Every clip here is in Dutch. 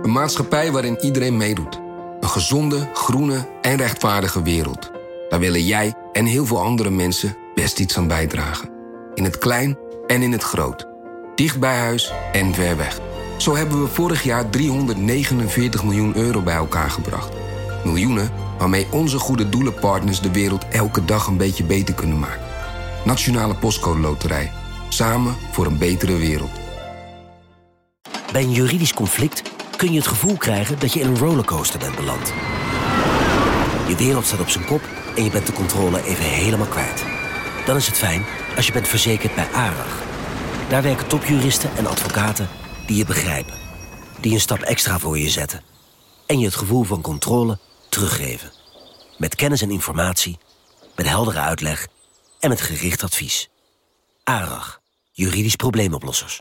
Een maatschappij waarin iedereen meedoet. Een gezonde, groene en rechtvaardige wereld. Daar willen jij en heel veel andere mensen best iets aan bijdragen. In het klein en in het groot. Dicht bij huis en ver weg. Zo hebben we vorig jaar 349 miljoen euro bij elkaar gebracht. Miljoenen waarmee onze goede doelenpartners de wereld elke dag een beetje beter kunnen maken. Nationale Postcode Loterij. Samen voor een betere wereld. Bij een juridisch conflict kun je het gevoel krijgen dat je in een rollercoaster bent beland. Je wereld staat op zijn kop en je bent de controle even helemaal kwijt. Dan is het fijn als je bent verzekerd bij ARAG. Daar werken topjuristen en advocaten die je begrijpen. Die een stap extra voor je zetten. En je het gevoel van controle teruggeven. Met kennis en informatie, met heldere uitleg en met gericht advies. ARAG, juridisch probleemoplossers.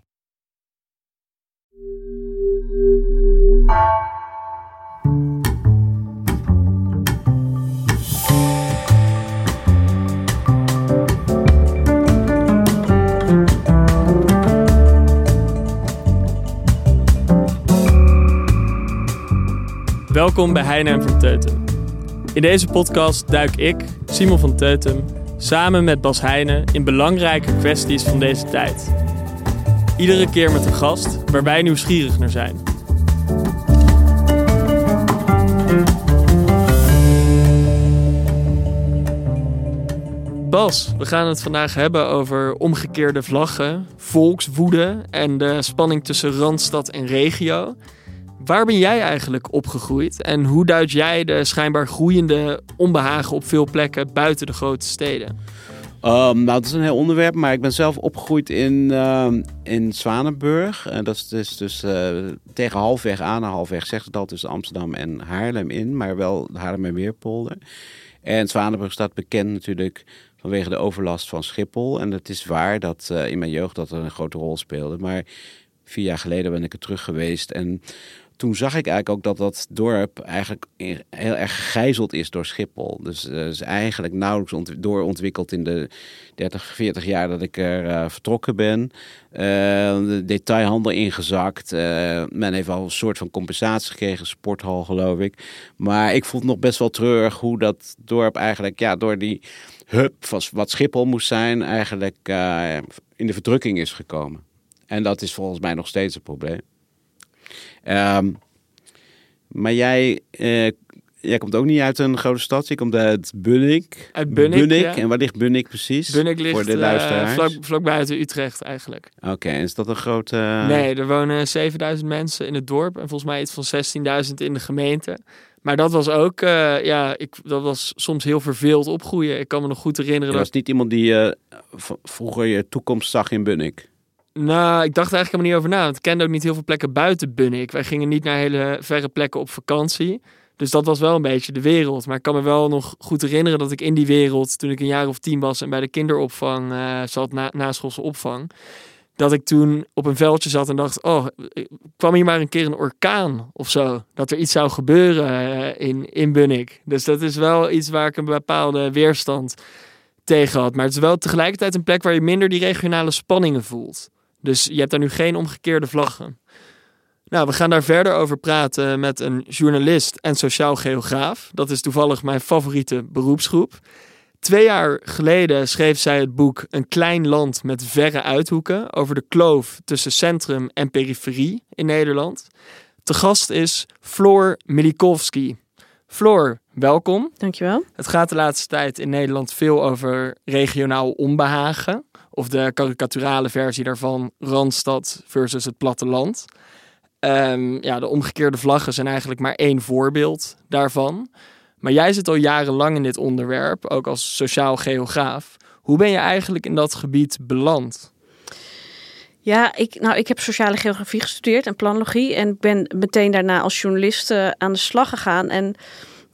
Welkom bij Heine en van Teutem. In deze podcast duik ik, Simon van Teutem, samen met Bas Heine in belangrijke kwesties van deze tijd. Iedere keer met een gast waar wij nieuwsgierig naar zijn. Bas, we gaan het vandaag hebben over omgekeerde vlaggen, volkswoede en de spanning tussen Randstad en regio. Waar ben jij eigenlijk opgegroeid en hoe duid jij de schijnbaar groeiende onbehagen op veel plekken buiten de grote steden? Dat is een heel onderwerp, maar ik ben zelf opgegroeid in Zwanenburg. Dat is dus tegen halfweg aan en halfweg zegt het al tussen Amsterdam en Haarlem in, maar wel Haarlem en Weerpolder. En Zwanenburg staat bekend natuurlijk vanwege de overlast van Schiphol. En het is waar dat in mijn jeugd dat er een grote rol speelde, maar 4 jaar geleden ben ik er terug geweest en toen zag ik eigenlijk ook dat dat dorp eigenlijk heel erg gegijzeld is door Schiphol. Dus is eigenlijk nauwelijks doorontwikkeld in de 30, 40 jaar dat ik er vertrokken ben. De detailhandel ingezakt. Men heeft al een soort van compensatie gekregen, sporthal geloof ik. Maar ik vond nog best wel treurig hoe dat dorp eigenlijk door die hub van wat Schiphol moest zijn eigenlijk in de verdrukking is gekomen. En dat is volgens mij nog steeds een probleem. Maar jij komt ook niet uit een grote stad. Je komt uit Bunnik. Uit Bunnik, ja. En waar ligt Bunnik precies? Bunnik ligt voor de luisteraars? vlak buiten Utrecht eigenlijk. Oké, en is dat een grote... Nee, er wonen 7.000 mensen in het dorp. En volgens mij iets van 16.000 in de gemeente. Maar dat was ook... dat was soms heel verveeld opgroeien. Ik kan me nog goed herinneren... Je was niet iemand die vroeger je toekomst zag in Bunnik? Nou, ik dacht eigenlijk helemaal niet over na. Want ik kende ook niet heel veel plekken buiten Bunnik. Wij gingen niet naar hele verre plekken op vakantie. Dus dat was wel een beetje de wereld. Maar ik kan me wel nog goed herinneren dat ik in die wereld, toen ik een jaar of 10 was en bij de kinderopvang zat, naschoolse opvang, dat ik toen op een veldje zat en dacht, kwam hier maar een keer een orkaan of zo. Dat er iets zou gebeuren in Bunnik. Dus dat is wel iets waar ik een bepaalde weerstand tegen had. Maar het is wel tegelijkertijd een plek waar je minder die regionale spanningen voelt. Dus je hebt daar nu geen omgekeerde vlaggen. Nou, we gaan daar verder over praten met een journalist en sociaal geograaf. Dat is toevallig mijn favoriete beroepsgroep. 2 jaar geleden schreef zij het boek Een klein land met verre uithoeken over de kloof tussen centrum en periferie in Nederland. Te gast is Floor Milikowski. Floor, welkom. Dankjewel. Het gaat de laatste tijd in Nederland veel over regionaal onbehagen. Of de karikaturale versie daarvan, Randstad versus het platteland. De omgekeerde vlaggen zijn eigenlijk maar 1 voorbeeld daarvan. Maar jij zit al jarenlang in dit onderwerp, ook als sociaal geograaf. Hoe ben je eigenlijk in dat gebied beland? Ja, ik heb sociale geografie gestudeerd en planologie. En ben meteen daarna als journalist aan de slag gegaan. En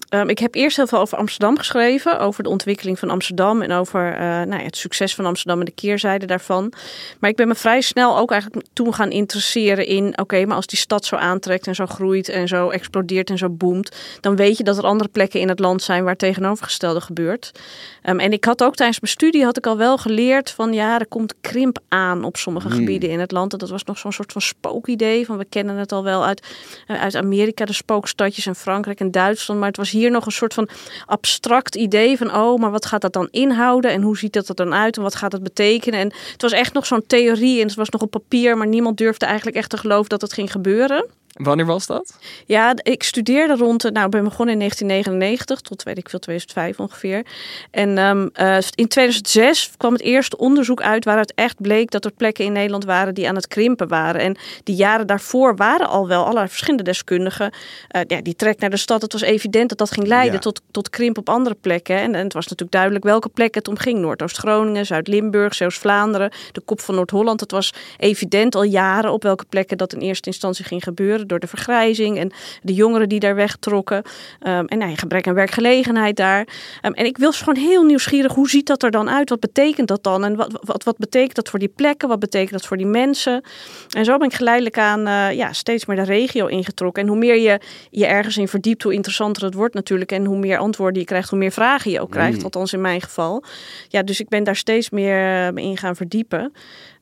Ik heb eerst heel veel over Amsterdam geschreven. Over de ontwikkeling van Amsterdam. En over het succes van Amsterdam en de keerzijde daarvan. Maar ik ben me vrij snel ook eigenlijk toen gaan interesseren in... Oké, maar als die stad zo aantrekt en zo groeit en zo explodeert en zo boomt... dan weet je dat er andere plekken in het land zijn waar het tegenovergestelde gebeurt. En ik had ook tijdens mijn studie had ik al wel geleerd van... ja, er komt krimp aan op sommige gebieden in het land. En dat was nog zo'n soort van spookidee. Van we kennen het al wel uit Amerika, de spookstadjes en Frankrijk en Duitsland. Maar het was hier nog een soort van abstract idee van... maar wat gaat dat dan inhouden en hoe ziet dat er dan uit en wat gaat dat betekenen? En het was echt nog zo'n theorie en het was nog op papier... maar niemand durfde eigenlijk echt te geloven dat het ging gebeuren. Wanneer was dat? Ja, ik studeerde ik ben begonnen in 1999 tot 2005 ongeveer. En in 2006 kwam het eerste onderzoek uit waaruit echt bleek dat er plekken in Nederland waren die aan het krimpen waren. En die jaren daarvoor waren al wel allerlei verschillende deskundigen. Die trek naar de stad, het was evident dat dat ging leiden tot krimp op andere plekken. En het was natuurlijk duidelijk welke plekken het om ging. Noordoost-Groningen, Zuid-Limburg, Zeeuws-Vlaanderen, de kop van Noord-Holland. Het was evident al jaren op welke plekken dat in eerste instantie ging gebeuren. Door de vergrijzing en de jongeren die daar wegtrokken. Gebrek aan werkgelegenheid daar. En ik was gewoon heel nieuwsgierig. Hoe ziet dat er dan uit? Wat betekent dat dan? En wat betekent dat voor die plekken? Wat betekent dat voor die mensen? En zo ben ik geleidelijk aan steeds meer de regio ingetrokken. En hoe meer je ergens in verdiept, hoe interessanter het wordt natuurlijk. En hoe meer antwoorden je krijgt, hoe meer vragen je ook krijgt. Althans in mijn geval. Ja, dus ik ben daar steeds meer in gaan verdiepen.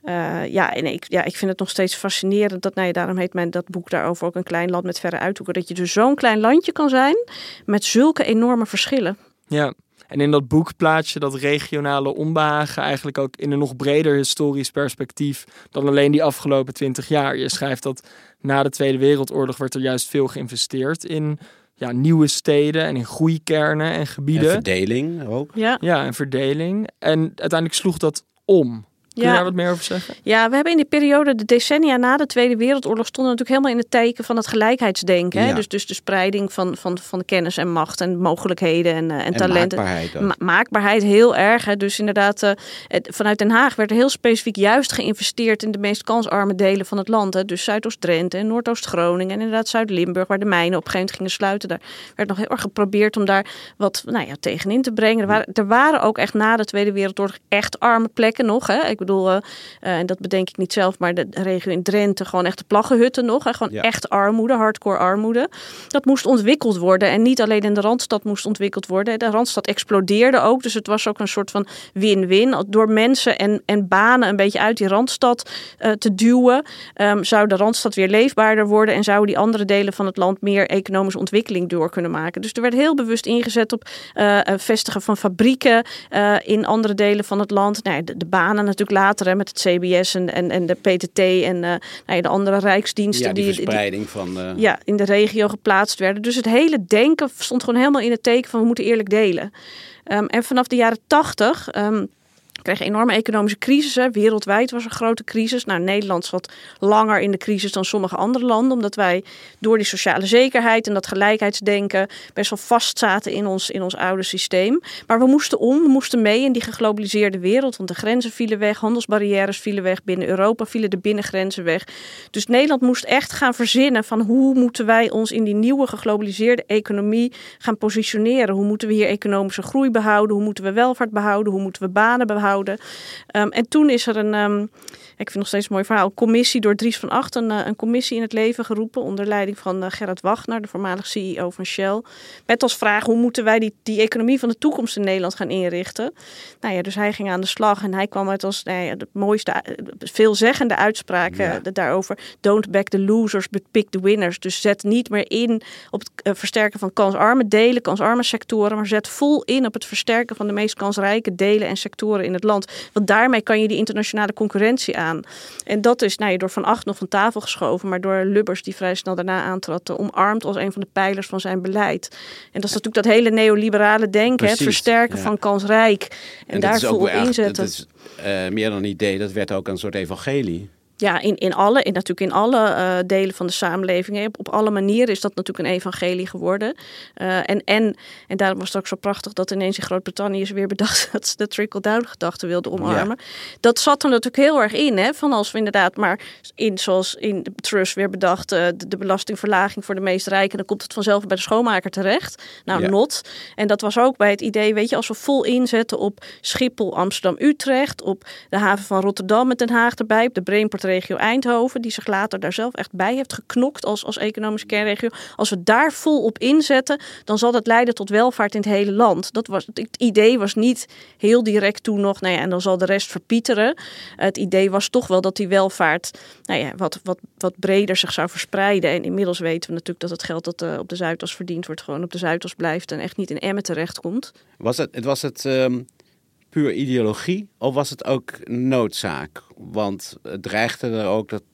Ik vind het nog steeds fascinerend dat, daarom heet mijn dat boek daarover ook Een klein land met verre uithoeken. Dat je dus zo'n klein landje kan zijn met zulke enorme verschillen. Ja, en in dat boek plaats je dat regionale onbehagen eigenlijk ook in een nog breder historisch perspectief dan alleen die afgelopen 20 jaar. Je schrijft dat na de Tweede Wereldoorlog werd er juist veel geïnvesteerd in nieuwe steden en in groeikernen en gebieden. En verdeling ook. Ja, en verdeling. En uiteindelijk sloeg dat om. Kun je daar wat meer over zeggen? Ja, we hebben in die periode, de decennia na de Tweede Wereldoorlog, stonden natuurlijk helemaal in het teken van het gelijkheidsdenken. Ja. Hè? Dus de spreiding van kennis en macht en mogelijkheden en talenten. Maakbaarheid, maakbaarheid heel erg. Hè? Dus inderdaad, vanuit Den Haag werd er heel specifiek juist geïnvesteerd in de meest kansarme delen van het land. Hè? Dus Zuidoost-Drenthe en Noordoost-Groningen en inderdaad Zuid-Limburg, waar de mijnen op een gegeven moment gingen sluiten. Daar werd nog heel erg geprobeerd om daar wat tegenin te brengen. Er waren ook echt na de Tweede Wereldoorlog echt arme plekken nog. Hè? Ik bedoel, en dat bedenk ik niet zelf, maar de regio in Drenthe, gewoon echt de plaggenhutten nog. Hè? Gewoon echt armoede, hardcore armoede. Dat moest ontwikkeld worden. En niet alleen in de Randstad moest ontwikkeld worden. De Randstad explodeerde ook. Dus het was ook een soort van win-win. Door mensen en banen een beetje uit die Randstad te duwen, zou de Randstad weer leefbaarder worden. En zouden die andere delen van het land meer economische ontwikkeling door kunnen maken. Dus er werd heel bewust ingezet op vestigen van fabrieken in andere delen van het land. De banen natuurlijk later met het CBS en de PTT en de andere rijksdiensten. Ja, die verspreiding van... in de regio geplaatst werden. Dus het hele denken stond gewoon helemaal in het teken van we moeten eerlijk delen. En vanaf de jaren 80... kregen enorme economische crisissen. Wereldwijd was er een grote crisis. Nederland zat langer in de crisis dan sommige andere landen. Omdat wij door die sociale zekerheid en dat gelijkheidsdenken best wel vast zaten in ons oude systeem. Maar we moesten mee in die geglobaliseerde wereld. Want de grenzen vielen weg, handelsbarrières vielen weg. Binnen Europa vielen de binnengrenzen weg. Dus Nederland moest echt gaan verzinnen van hoe moeten wij ons in die nieuwe geglobaliseerde economie gaan positioneren. Hoe moeten we hier economische groei behouden? Hoe moeten we welvaart behouden? Hoe moeten we banen behouden? En toen is er ik vind nog steeds een mooi verhaal, een commissie door Dries van Acht, een commissie in het leven geroepen onder leiding van Gerrit Wagner, de voormalig CEO van Shell. Met als vraag, hoe moeten wij die economie van de toekomst in Nederland gaan inrichten? Dus hij ging aan de slag en hij kwam uit als de mooiste, veelzeggende uitspraken daarover. Don't back the losers, but pick the winners. Dus zet niet meer in op het versterken van kansarme delen, kansarme sectoren, maar zet vol in op het versterken van de meest kansrijke delen en sectoren in het land. Want daarmee kan je die internationale concurrentie aan. En dat is door Van Acht nog van tafel geschoven, maar door Lubbers, die vrij snel daarna aantrad, omarmd als een van de pijlers van zijn beleid. En dat is natuurlijk dat hele neoliberale denken, precies, het versterken van kansrijk. En daar vol op inzetten. Dat is meer dan een idee, dat werd ook een soort evangelie. Ja, natuurlijk in alle delen van de samenleving. Hè. Op alle manieren is dat natuurlijk een evangelie geworden. En daarom was het ook zo prachtig dat ineens in Groot-Brittannië is weer bedacht dat ze de trickle-down gedachte wilden omarmen. Ja. Dat zat er natuurlijk heel erg in. Hè, van als we inderdaad maar zoals in de Truss weer bedacht, de belastingverlaging voor de meest rijken, dan komt het vanzelf bij de schoonmaker terecht. Nou, not. En dat was ook bij het idee, weet je, als we vol inzetten op Schiphol, Amsterdam, Utrecht, op de haven van Rotterdam met Den Haag erbij, op de Brainport-regio Eindhoven, die zich later daar zelf echt bij heeft geknokt als economische kernregio. Als we daar vol op inzetten, dan zal dat leiden tot welvaart in het hele land. Het idee was niet heel direct toen nog, en dan zal de rest verpieteren. Het idee was toch wel dat die welvaart wat breder zich zou verspreiden. En inmiddels weten we natuurlijk dat het geld dat op de Zuidas verdiend wordt, gewoon op de Zuidas blijft en echt niet in Emmen terechtkomt. Was het puur ideologie of was het ook noodzaak? Want het dreigde er ook, dat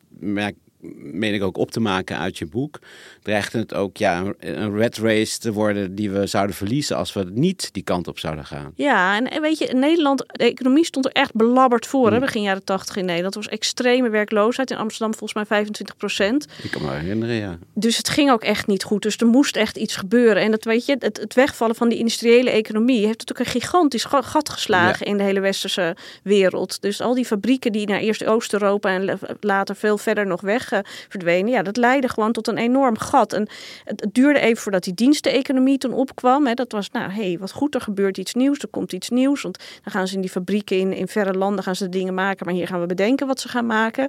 meen ik ook op te maken uit je boek, dreigde het ook een rat race te worden die we zouden verliezen als we niet die kant op zouden gaan. Ja, en weet je, in Nederland, de economie stond er echt belabberd voor, begin jaren 80 in Nederland. Er was extreme werkloosheid, in Amsterdam volgens mij 25%. Ik kan me herinneren, ja. Dus het ging ook echt niet goed, dus er moest echt iets gebeuren. En dat weet je, het wegvallen van die industriële economie heeft natuurlijk een gigantisch gat geslagen in de hele westerse wereld. Dus al die fabrieken die naar eerst Oost-Europa en later veel verder nog weg verdwenen. Dat leidde gewoon tot een enorm gat. En het duurde even voordat die diensteconomie toen opkwam. Hè. Dat was, wat goed, er gebeurt iets nieuws, er komt iets nieuws. Want dan gaan ze in die fabrieken in verre landen gaan ze dingen maken, maar hier gaan we bedenken wat ze gaan maken.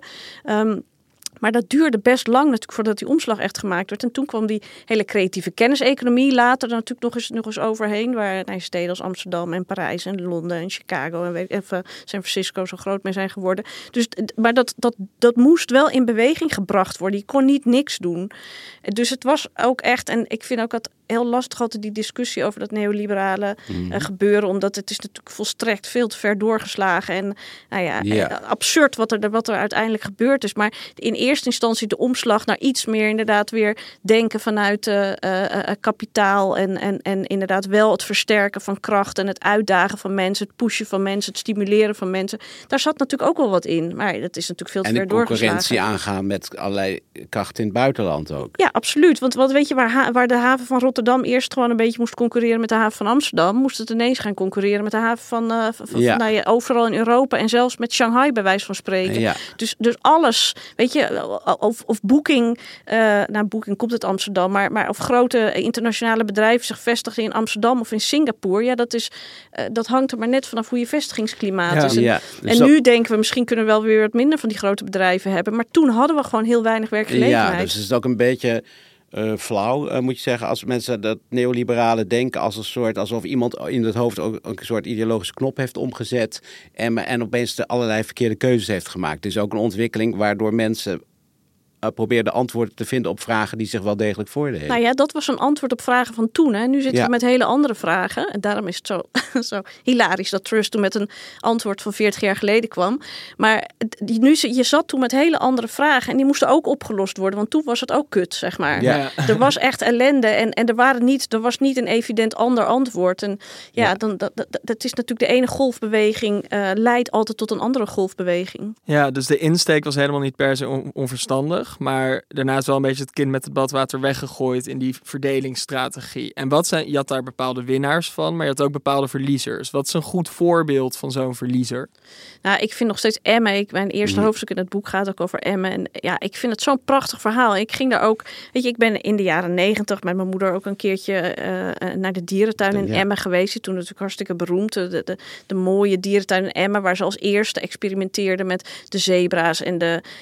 Maar dat duurde best lang natuurlijk voordat die omslag echt gemaakt werd. En toen kwam die hele creatieve kenniseconomie later er natuurlijk nog eens overheen. Waar steden als Amsterdam en Parijs en Londen en Chicago en San Francisco zo groot mee zijn geworden. Dus, maar dat moest wel in beweging gebracht worden. Je kon niet niks doen. Dus het was ook echt, en ik vind ook dat heel lastig altijd die discussie over dat neoliberale gebeuren. Omdat het is natuurlijk volstrekt veel te ver doorgeslagen. En absurd wat er uiteindelijk gebeurd is. Maar in eerste instantie de omslag naar iets meer inderdaad weer denken vanuit kapitaal. En inderdaad wel het versterken van kracht en het uitdagen van mensen. Het pushen van mensen, het stimuleren van mensen. Daar zat natuurlijk ook wel wat in. Maar dat is natuurlijk veel te ver doorgeslagen. En de concurrentie aangaan met allerlei krachten in het buitenland ook. Ja, absoluut. Want wat weet je, waar de haven van Rotterdam eerst gewoon een beetje moest concurreren met de haven van Amsterdam, moest het ineens gaan concurreren met de haven van overal in Europa en zelfs met Shanghai bij wijze van spreken. Ja. Dus alles, weet je, of Booking, Booking komt uit Amsterdam, maar of grote internationale bedrijven zich vestigen in Amsterdam of in Singapore, dat hangt er maar net vanaf hoe je vestigingsklimaat is. En nu denken we, misschien kunnen we wel weer wat minder van die grote bedrijven hebben, maar toen hadden we gewoon heel weinig werkgelegenheid. Ja, dus het is ook een beetje flauw, moet je zeggen, als mensen dat neoliberale denken als een soort, alsof iemand in het hoofd ook een soort ideologische knop heeft omgezet en opeens allerlei verkeerde keuzes heeft gemaakt. Het is ook een ontwikkeling waardoor mensen probeerde antwoorden te vinden op vragen die zich wel degelijk voordeden. Dat was een antwoord op vragen van toen. Hè. Nu zitten we met hele andere vragen. En daarom is het zo hilarisch dat Truss toen met een antwoord van 40 jaar geleden kwam. Maar je zat toen met hele andere vragen. En die moesten ook opgelost worden. Want toen was het ook kut, zeg maar. Ja. Er was echt ellende. En er was niet een evident ander antwoord. En dat is natuurlijk de ene golfbeweging leidt altijd tot een andere golfbeweging. Ja, dus de insteek was helemaal niet per se onverstandig. Maar daarna is wel een beetje het kind met het badwater weggegooid in die verdelingsstrategie. En je had daar bepaalde winnaars van, maar je had ook bepaalde verliezers. Wat is een goed voorbeeld van zo'n verliezer? Ik vind nog steeds Emmen. Mijn eerste hoofdstuk in het boek gaat ook over Emmen. En ik vind het zo'n prachtig verhaal. Ik ging daar ook, ik ben in de jaren 90 met mijn moeder ook een keertje naar de dierentuin in Emmen geweest. Die toen natuurlijk hartstikke beroemd. De mooie dierentuin in Emmen, waar ze als eerste experimenteerden met de zebra's en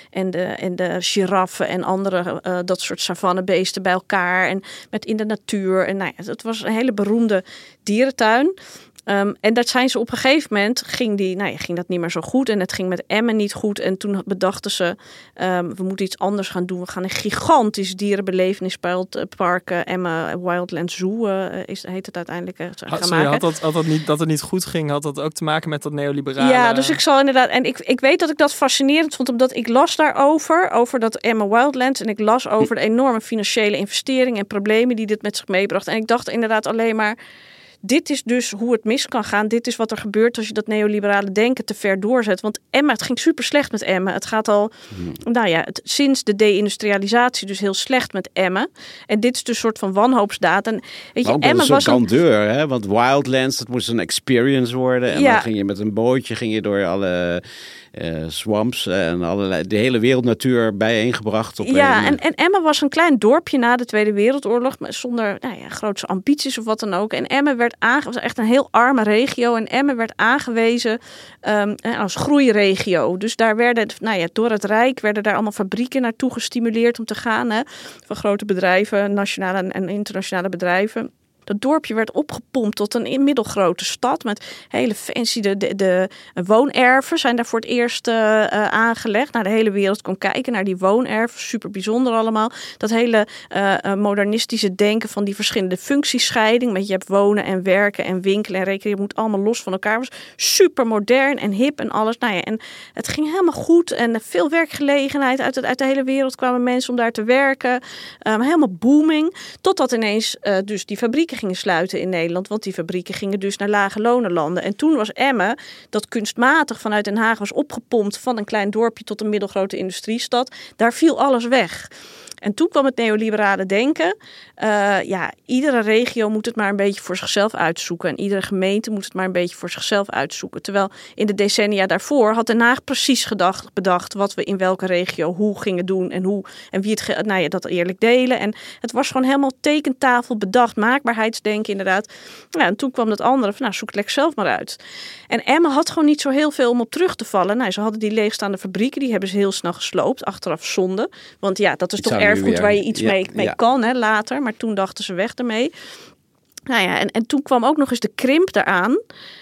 de giraffen en andere dat soort savannebeesten bij elkaar en met in de natuur. En het was een hele beroemde dierentuin. En dat zijn ze op een gegeven moment, ging dat niet meer zo goed. En het ging met Emmen niet goed. En toen bedachten ze, we moeten iets anders gaan doen. We gaan een gigantisch dierenbelevenispark, Emmen Wildland Zoo, heet het uiteindelijk, gaan maken. Dat het niet goed ging, had dat ook te maken met dat neoliberale? Ja, dus ik zal inderdaad, en ik weet dat ik dat fascinerend vond, omdat ik las daarover, over dat Emmen Wildlands. En ik las over de enorme financiële investeringen en problemen die dit met zich meebracht. En ik dacht inderdaad alleen maar, dit is dus hoe het mis kan gaan. Dit is wat er gebeurt als je dat neoliberale denken te ver doorzet. Want Emmen, het ging super slecht met Emmen. Het gaat al, sinds de deindustrialisatie dus heel slecht met Emmen. En dit is dus een soort van wanhoopsdaad. En weet je, Emmen was een grandeur, hè? Want Wildlands, dat moest een experience worden. En dan ging je met een bootje door alle swamps en de hele wereldnatuur bijeengebracht. En Emmen was een klein dorpje na de Tweede Wereldoorlog, maar zonder grootse ambities of wat dan ook. En Emmen was echt een heel arme regio. En Emmen werd aangewezen als groeiregio. Dus daar werden, door het Rijk werden daar allemaal fabrieken naartoe gestimuleerd om te gaan. Hè, van grote bedrijven, nationale en internationale bedrijven. Dat dorpje werd opgepompt tot een middelgrote stad met hele fancy de woonerven zijn daar voor het eerst aangelegd. De hele wereld kon kijken naar die woonerven, super bijzonder allemaal. Dat hele modernistische denken van die verschillende functiescheiding, met je hebt wonen en werken en winkelen en rekenen, je moet allemaal los van elkaar. Was super modern en hip en alles. En het ging helemaal goed en veel werkgelegenheid uit de hele wereld kwamen mensen om daar te werken. Helemaal booming, totdat ineens dus die fabrieken gingen sluiten in Nederland, want die fabrieken gingen dus naar lage lonenlanden. En toen was Emmen, dat kunstmatig vanuit Den Haag was opgepompt van een klein dorpje tot een middelgrote industriestad, daar viel alles weg. En toen kwam het neoliberale denken. Iedere regio moet het maar een beetje voor zichzelf uitzoeken. En iedere gemeente moet het maar een beetje voor zichzelf uitzoeken. Terwijl in de decennia daarvoor had Den Haag precies bedacht wat we in welke regio hoe gingen doen. En wie het dat eerlijk delen. En het was gewoon helemaal tekentafel bedacht. Maakbaarheidsdenken inderdaad. En toen kwam dat andere van zoek het lekker zelf maar uit. En Emmen had gewoon niet zo heel veel om op terug te vallen. Ze hadden die leegstaande fabrieken. Die hebben ze heel snel gesloopt. Achteraf zonde. Want dat is toch erfgoed waar je iets mee kan, hè, later. Maar toen dachten ze weg ermee. En toen kwam ook nog eens de krimp eraan.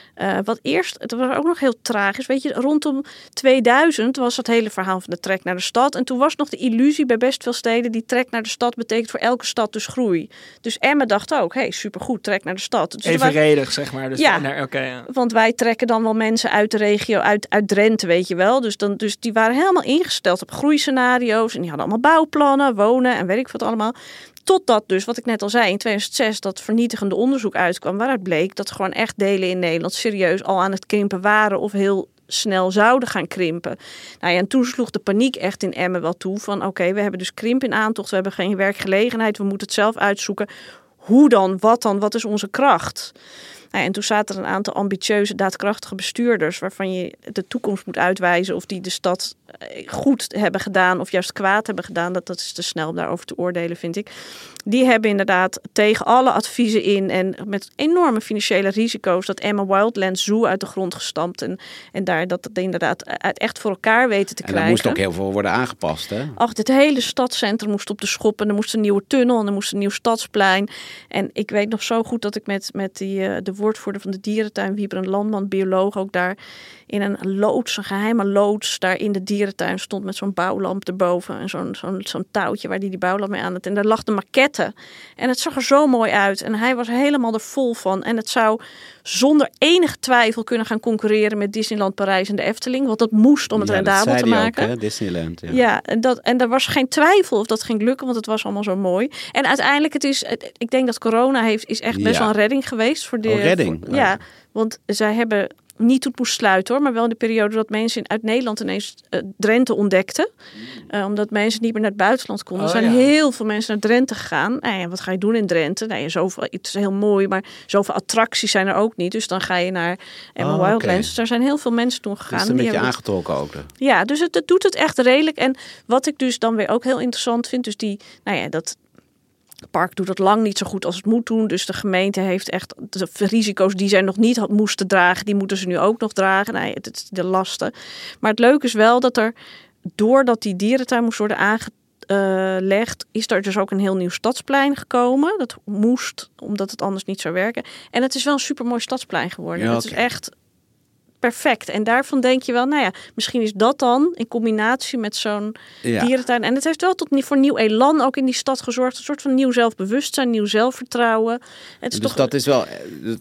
Het was ook nog heel tragisch. Weet je, rondom 2000 was het hele verhaal van de trek naar de stad. En toen was nog de illusie bij best veel steden, die trek naar de stad betekent voor elke stad dus groei. Dus Emmen dacht ook, supergoed, trek naar de stad. Dus evenredig, zeg maar. Dus want wij trekken dan wel mensen uit de regio, uit Drenthe, weet je wel. Dus die waren helemaal ingesteld op groeiscenario's. En die hadden allemaal bouwplannen, wonen en weet ik wat allemaal. Totdat dus, wat ik net al zei, in 2006 dat vernietigende onderzoek uitkwam, waaruit bleek dat gewoon echt delen in Nederland serieus al aan het krimpen waren of heel snel zouden gaan krimpen. En toen sloeg de paniek echt in Emmen wel toe van oké, we hebben dus krimp in aantocht, we hebben geen werkgelegenheid, we moeten het zelf uitzoeken. Hoe dan? Wat is onze kracht? En toen zaten er een aantal ambitieuze, daadkrachtige bestuurders waarvan je de toekomst moet uitwijzen of die de stad goed hebben gedaan of juist kwaad hebben gedaan. Dat is te snel om daarover te oordelen, vind ik. Die hebben inderdaad tegen alle adviezen in en met enorme financiële risico's dat Emmen Wildlands Zoo uit de grond gestampt en daar dat inderdaad echt voor elkaar weten te krijgen. En er moest ook heel veel worden aangepast, hè? Het hele stadscentrum moest op de schop en er moest een nieuwe tunnel en er moest een nieuw stadsplein. En ik weet nog zo goed dat ik met de woordvoerder van de dierentuin, Wiebren Landman, bioloog, ook daar in een geheime loods, daar in de dierentuin stond met zo'n bouwlamp erboven en zo'n touwtje waar die bouwlamp mee aan had. En daar lag de maquette. En het zag er zo mooi uit. En hij was helemaal er vol van. En het zou zonder enige twijfel kunnen gaan concurreren met Disneyland Parijs en de Efteling. Want dat moest om het rendabel te maken. Ook, hè? Disneyland. Ja, en er was geen twijfel of dat ging lukken, want het was allemaal zo mooi. En uiteindelijk, ik denk dat corona is echt best wel een redding geweest. Voor de redding? Want zij hebben niet toen het moest sluiten hoor, maar wel in de periode dat mensen uit Nederland ineens Drenthe ontdekten. Omdat mensen niet meer naar het buitenland konden. Er zijn heel veel mensen naar Drenthe gegaan. Wat ga je doen in Drenthe? Het is heel mooi, maar zoveel attracties zijn er ook niet. Dus dan ga je naar Emmen Wildlands. Dus er zijn heel veel mensen toen gegaan. Dus een beetje aangetrokken ook. Ja, dus het doet het echt redelijk. En wat ik dus dan weer ook heel interessant vind, dus dat het park doet het lang niet zo goed als het moet doen. Dus de gemeente heeft echt de risico's die zij nog niet moesten dragen, die moeten ze nu ook nog dragen. Het is de lasten. Maar het leuke is wel dat er, doordat die dierentuin moest worden aangelegd, is er dus ook een heel nieuw stadsplein gekomen. Dat moest, omdat het anders niet zou werken. En het is wel een supermooi stadsplein geworden. Het is echt perfect. En daarvan denk je wel, misschien is dat dan in combinatie met zo'n dierentuin. En het heeft wel voor nieuw elan ook in die stad gezorgd. Een soort van nieuw zelfbewustzijn, nieuw zelfvertrouwen. Het is dus dat is wel,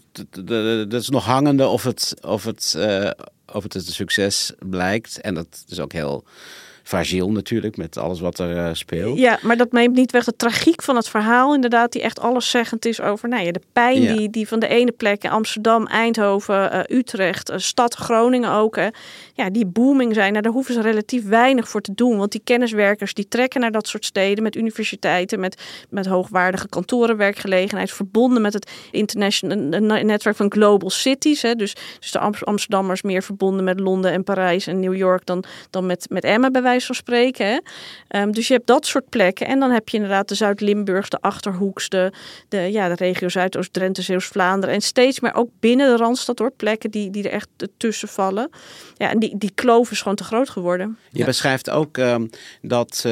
dat is nog hangende of het een succes blijkt. En dat is ook heel fragiel natuurlijk, met alles wat er speelt. Ja, maar dat neemt niet weg de tragiek van het verhaal, inderdaad, die echt alleszeggend is over de pijn die van de ene plek in Amsterdam, Eindhoven, Utrecht, stad Groningen ook, die booming zijn. Daar hoeven ze relatief weinig voor te doen, want die kenniswerkers die trekken naar dat soort steden met universiteiten, met hoogwaardige kantorenwerkgelegenheid, verbonden met het international netwerk van Global Cities. Dus de Amsterdammers meer verbonden met Londen en Parijs en New York dan met Emmen, bij wijze van spreken. Dus je hebt dat soort plekken. En dan heb je inderdaad de Zuid-Limburgs, de Achterhoeks, de regio Zuidoost-Drenthe, Zeeuws-Vlaanderen. En steeds meer ook binnen de Randstad, hoor, plekken die er echt tussen vallen. Ja, en die kloof is gewoon te groot geworden. Je beschrijft ook dat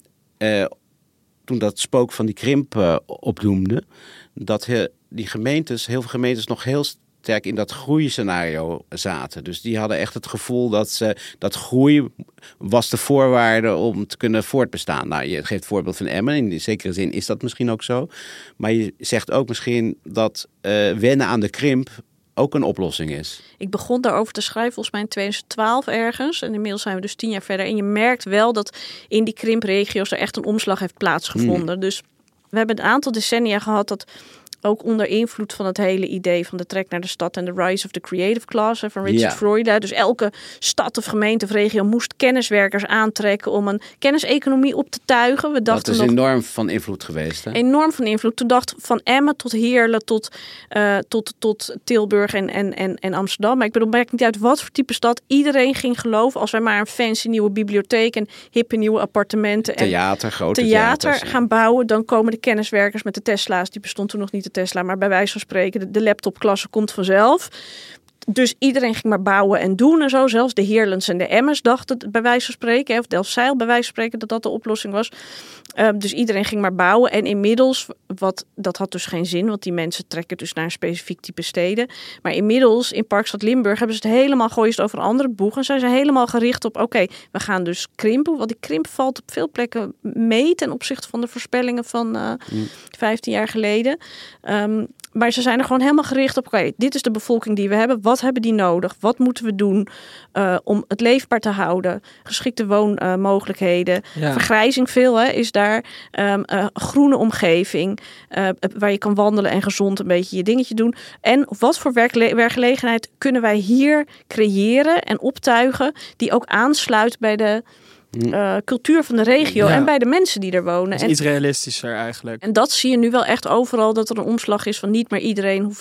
toen dat spook van die krimp opdoemde, dat heel veel gemeentes nog heel sterk in dat groeiscenario zaten. Dus die hadden echt het gevoel dat groei was de voorwaarde om te kunnen voortbestaan. Nou, je geeft het voorbeeld van Emmen. In zekere zin is dat misschien ook zo. Maar je zegt ook misschien dat wennen aan de krimp ook een oplossing is. Ik begon daarover te schrijven volgens mij in 2012 ergens. En inmiddels zijn we dus 10 jaar verder. En je merkt wel dat in die krimpregio's er echt een omslag heeft plaatsgevonden. Dus we hebben een aantal decennia gehad dat ook onder invloed van het hele idee van de trek naar de stad en de rise of the creative class van Richard Florida. Dus elke stad of gemeente of regio moest kenniswerkers aantrekken om een kenniseconomie op te tuigen. We dachten dat is enorm van invloed geweest. Hè? Enorm van invloed. Toen dacht van Emmen tot Heerlen tot Tilburg en Amsterdam. Maar ik bedoel, maakt niet uit wat voor type stad. Iedereen ging geloven als wij maar een fancy nieuwe bibliotheek en hippe nieuwe appartementen grote theater gaan bouwen. Dan komen de kenniswerkers met de Tesla's. Die bestond toen nog niet, de Tesla, maar bij wijze van spreken, de laptopklasse komt vanzelf. Dus iedereen ging maar bouwen en doen en zo. Zelfs de Heerlens en de Emmers dachten bij wijze van spreken, of Delfzijl bij wijze van spreken, dat de oplossing was. Dus iedereen ging maar bouwen. En inmiddels, dat had dus geen zin, want die mensen trekken dus naar een specifiek type steden. Maar inmiddels in Parkstad Limburg hebben ze het helemaal gooien over een andere boeg. En zijn ze helemaal gericht op, oké, we gaan dus krimpen. Want die krimp valt op veel plekken mee ten opzichte van de voorspellingen van 15 jaar geleden. Maar ze zijn er gewoon helemaal gericht op, oké, dit is de bevolking die we hebben. Wat hebben die nodig? Wat moeten we doen om het leefbaar te houden? Geschikte woonmogelijkheden. Vergrijzing veel is daar. Groene omgeving. Waar je kan wandelen en gezond een beetje je dingetje doen. En wat voor werkgelegenheid kunnen wij hier creëren en optuigen die ook aansluit bij de cultuur van de regio en bij de mensen die er wonen. En iets realistischer eigenlijk. En dat zie je nu wel echt overal, dat er een omslag is van niet meer iedereen